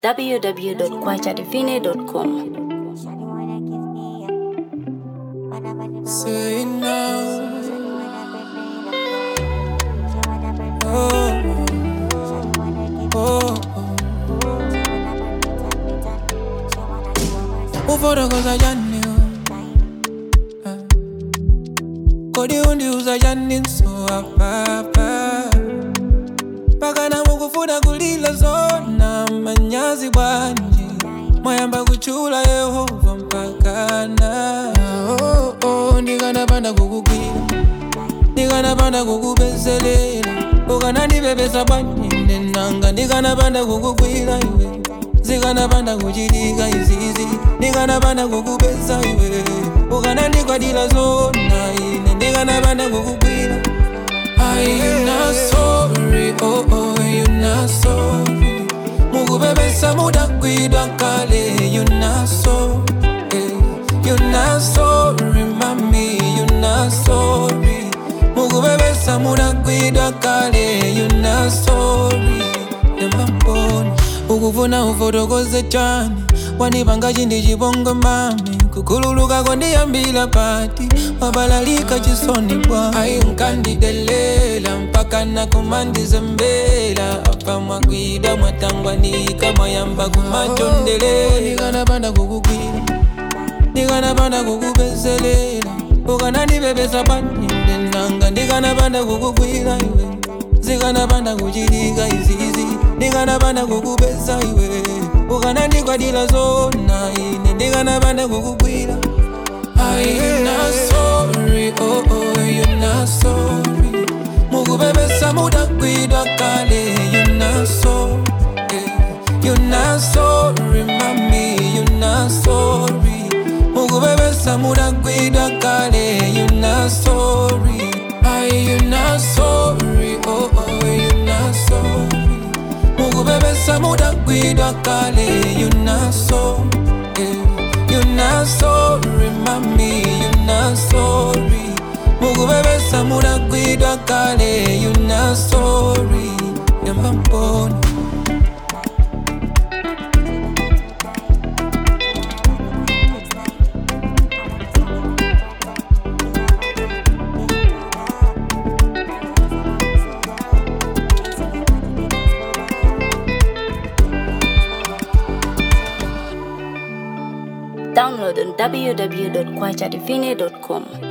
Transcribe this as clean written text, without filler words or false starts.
www.kwachadivine.com. Say now. Oh, oh, oh. Uforo koza jani kodi undi uza jani so apapa pakana mukufuna kulila zona manyazi bwanji mwayamba kuchula Yehova mpakana. Oh, oh, ndikanapanda kukugwira ndikanapanda kukubezelela ukanandibebesa bwanji nanga ndikanapanda kukugwira iwe zikanapanda kuchitika izizi ndikanapanda kukubesa iwe ukanandikwadila zona ine ndikanapanda kukugwira. You not sorry, oh oh, you not sorry. Mukubebesa mudakwidwa kale, you not sorry. You not sorry, mami, you not sorry. Mukubebesa mudakwidwa kale, you not sorry. Nemamboni, ukufuna ufotokoze chani wanipanga chindi chibongo mami kukululuka kondiyambila pati wabalalika chisoni bwa ayunkandidelela mpaka nakumandizembela apa mwakwida mwatangwanika mwayamba kumachondelela ndikanapanda kukugwira ndikanapanda kukubezelela ukanandibebesa panyinde nanga ndikanapanda kukugwira iwe zikanapanda kuchitika izizi ndikanapanda kukubesa iwe ukanandikwadila zona ine ndikanapanda kukugwira. You not sorry, oh oh, you not sorry. Mukubebesa mudakwidwa kale, you not sorry. You not sorry, mami, you not sorry. Mukubebesa mudakwidwa kale, you not sorry. You not sorry, oh oh, you not sorry. Mukubebesa mudakwidwa kale, you not sorry. You not sorry, mami, you not sorry. Mukubebesa mudakwidwa kale, you not sorry. Yambamboni. Download on www.kwachadivine.com.